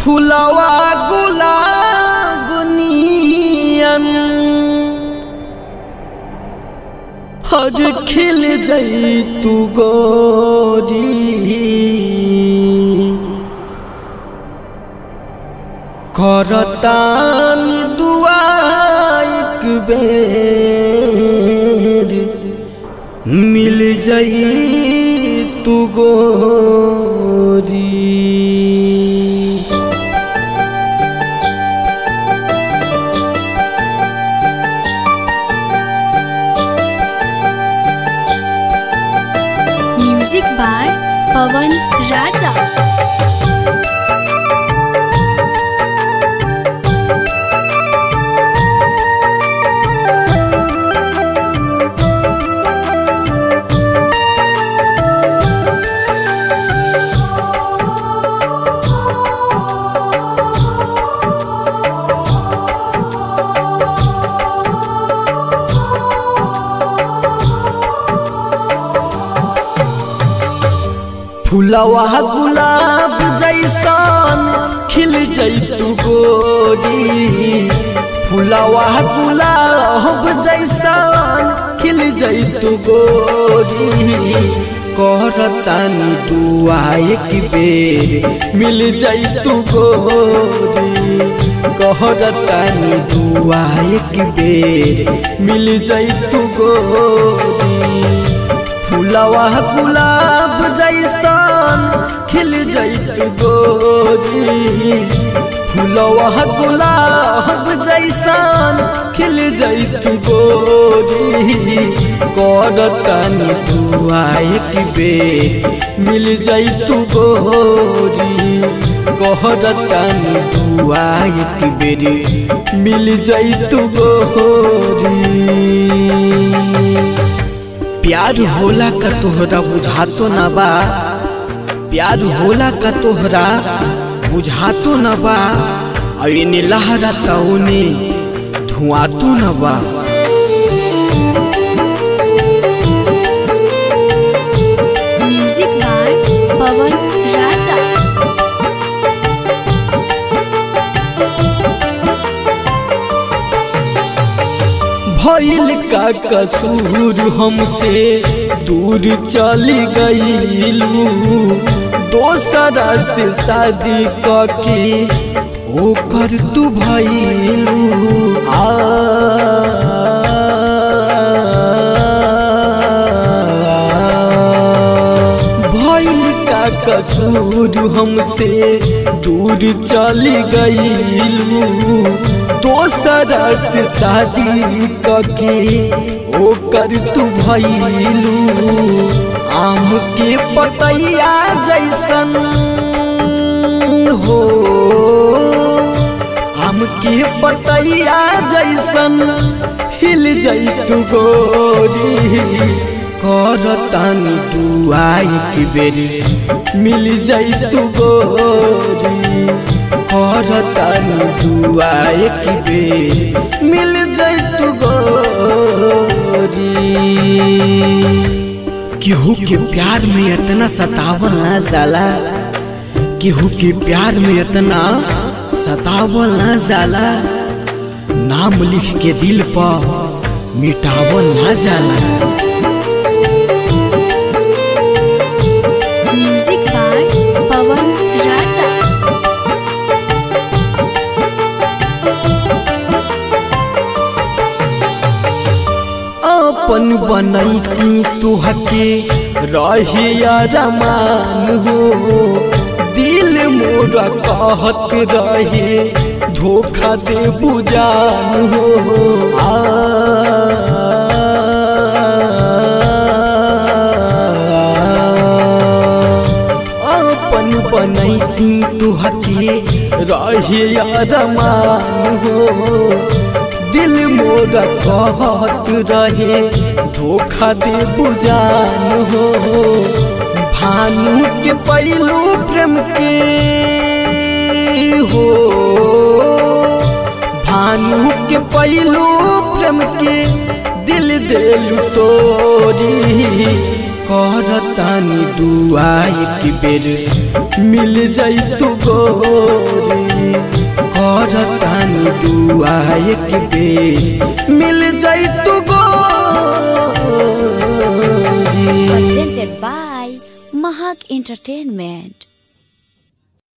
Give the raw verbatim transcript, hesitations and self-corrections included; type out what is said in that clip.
फुलवा गुलाब नियन हर खिल जाई तू गोरी करतानी दुआ एक बेर मिल जाई तू गोरी। Music by Pawan Raja. फुलवा गुलाब जैसन खिल जाई तू गोरी फुलवा गुलाब जैसन खिल जाई तू गोरी करतानी दुआ एक बेर मिल जाई तू गोरी करतानी दुआ एक बेर मिल जाई तू गोरी। फुलवा गुलाब जैसन खिल जाई तू गोरी फुलवा गुलाब जैसन खिल जाई तू गोरी करतानी दुआ एक बेर मिल जाई तू गोरी करतानी दुआ एक बेर मिल जाई तू गोरी। प्यार होला का तोहरा बुझातो न बा प्यार होला का तोहरा बुझातो न बा अने लहरा तौने धुआं तो न बा। Music by Pawan Raja. भइल का कसूर हमसे दूर चली गईलू दोसरा से शादी करके ओकर तू भइलू आ भइल का कसूर हमसे दूर चली गईलू दोसरा से शादी करके ओकर तू भइलू आम के पतैया जैसन हो आम के पतैया जैसन हिल जाई तू गोरी करतानी दुआ एक बेर मिल जाई तू गोरी करतानी दुआ एक बेर मिल जाई तू गोरी। केहू के प्यार में इतना सतावल ना जाला केहू के प्यार में इतना सतावल ना जाला नाम लिख के दिल पर मिटावल ना जाला। Music by Pawan Raja. अपन बनैती तुहके रहे अरमान हो दिल मोरा कहत रहे धोखा दे बुझान हो आ अपन बनैती तुहके रहे अरमान हो दिल मोरा कहत रहे धोखा दे बुझान हो भानु के पहलू प्रेम के हो भानु के पहलू प्रेम के दिल दिल तोरी करतानी दुआ एक बेर मिल जाई तू गोरी, करतानी दुआ एक बेर मिल जाई तू गोरी। Presented by Mahak Entertainment.